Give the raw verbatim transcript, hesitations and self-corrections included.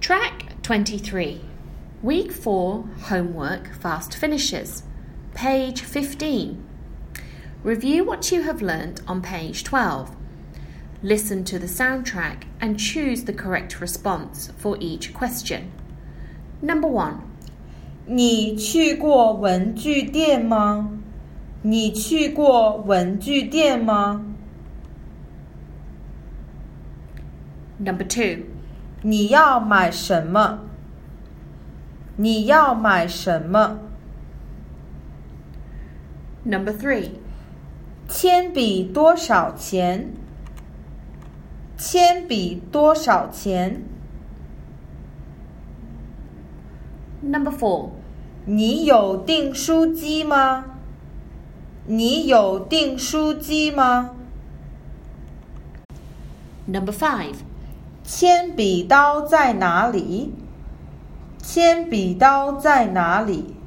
Track twenty-three. Week four Homework Fast Finishes. Page fifteen. Review what you have learnt on page twelve. Listen to the soundtrack and choose the correct response for each question. Number one. 你去过文具店吗？你去过文具店吗？ Number two. 你要买什么？你要买什么？ Number three. 铅笔多少钱？铅笔多少钱？ Number four. 你有订书机吗？你有订书机吗？ Number five. 铅笔刀在哪里？铅笔刀在哪里？